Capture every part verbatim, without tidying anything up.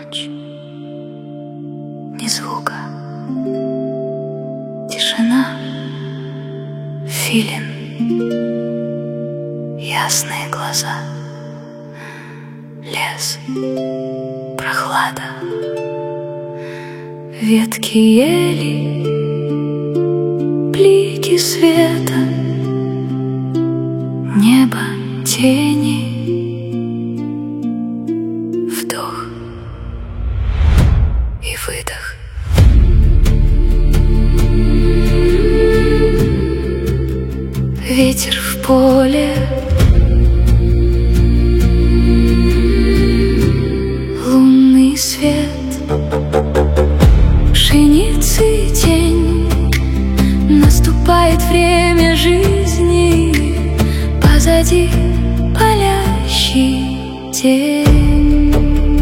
ночь. Ни звука, тишина, филин, ясные глаза, лес, прохлада, ветки ели, блики света, небо, тени, вдох и выдох. Ветер в поле, лунный свет, пшеницы тень. Наступает время жизни, позади палящий день.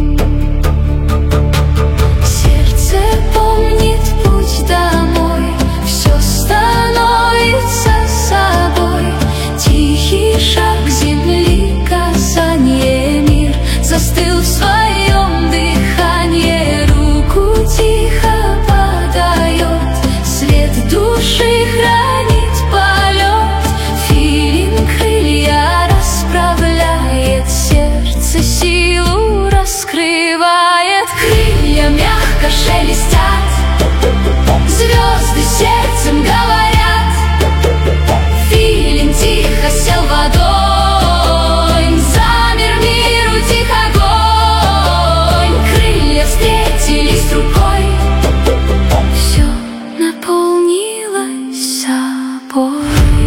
Сердце помнит путь домой, все становится собой. Тихий шаг земли, касание, мир застыл в своем дыхании. Руку тихо подает, свет души хранит полет. Филин крылья расправляет, сердце силу раскрывает. Крылья мягко шелестят, звезды сердцем говорят. Филин тихо сел в огонь, замер мир, утих огонь. Крылья встретились рукой, все наполнилось собой.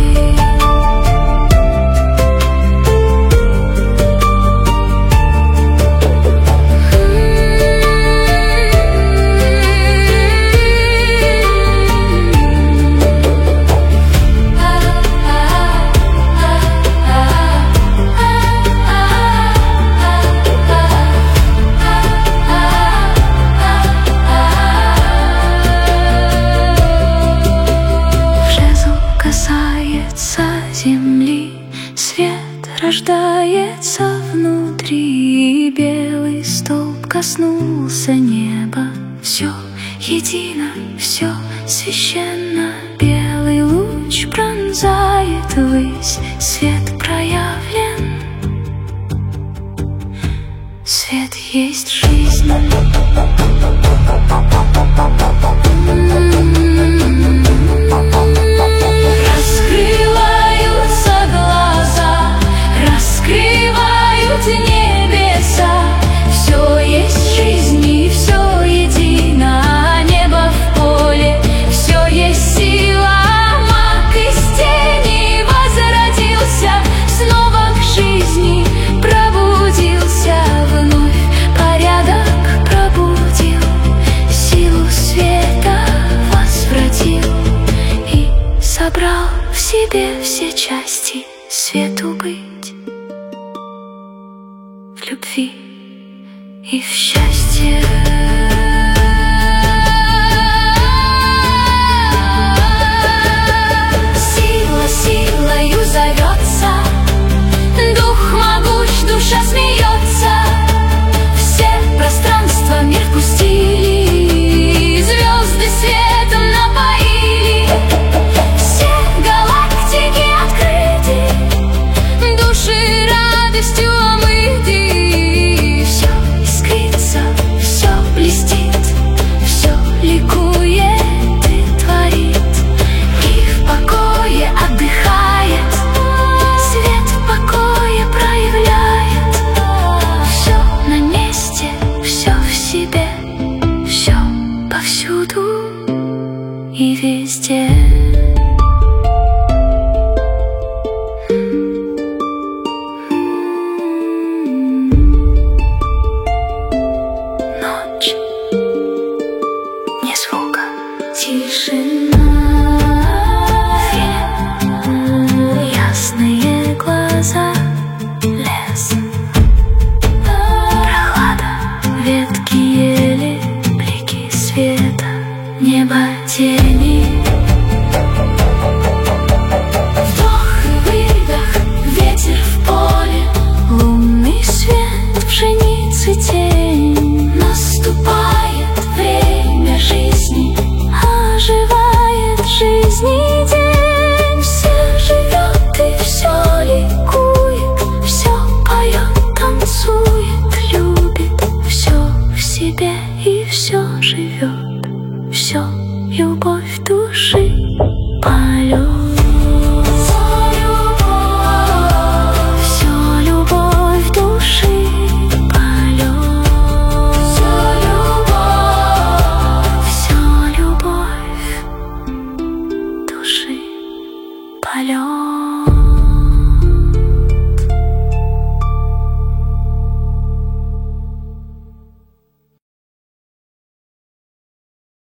Касается земли, свет рождается внутри, и белый столб коснулся неба. Все едино, все священно, белый луч пронзает ввысь, свет проявлен, свет есть жизнь. Небеса, все есть жизнь и все едино. Небо в поле, все есть сила. Маг из тени возродился, снова к жизни пробудился вновь. Порядок пробудил, силу света возвратил и собрал в себе все части. Свету быть в любви и в счастье.